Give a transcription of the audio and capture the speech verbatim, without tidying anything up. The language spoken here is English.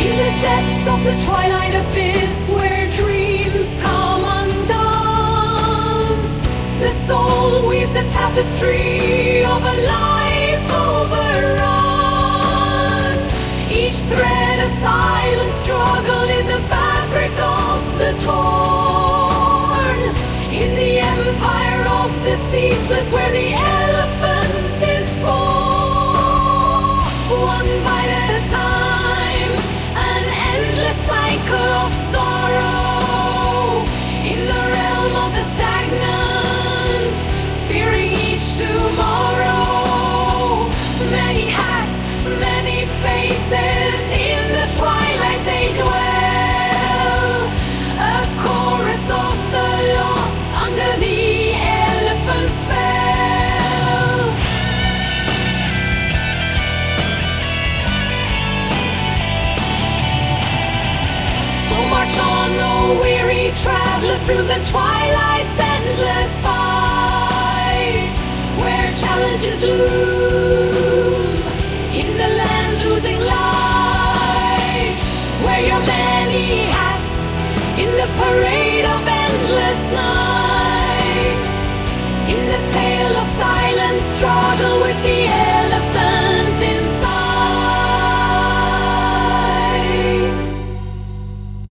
In the depths of the twilight abyss, where dreams come undone, the soul weaves a tapestry of a life overrun. Each thread a silent struggle in the fabric of the torn. In the empire of the ceaseless, where the elephant is born. One bite at a time, an endless cycle of sorrow. In the realm of the stagnant, fearing each tomorrow. Many hats, many faces, in the twilight they dwell. A chorus of the lost under the elephant spell. So march on, O weary traveler, through the twilight's endless fight, where challenges lose